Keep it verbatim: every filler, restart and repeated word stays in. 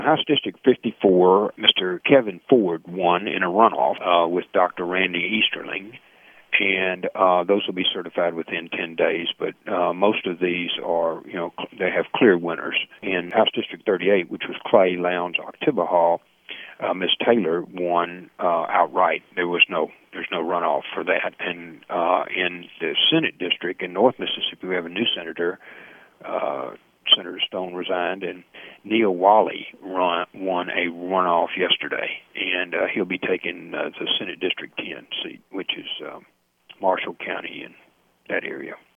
House District fifty-four, Mister Kevin Ford won in a runoff uh, with Doctor Randy Easterling, and uh, those will be certified within ten days. But uh, most of these are, you know, they have clear winners. In House District thirty-eight, which was Clay Lowndes October Hall, uh, Miz Taylor won uh, outright. There was no, there's no runoff for that. And uh, in the Senate District in North Mississippi, we have a new senator. Uh, Senator Stone resigned, and Neil Wally run, won a runoff yesterday, and uh, he'll be taking uh, the Senate District ten seat, which is um, Marshall County in that area.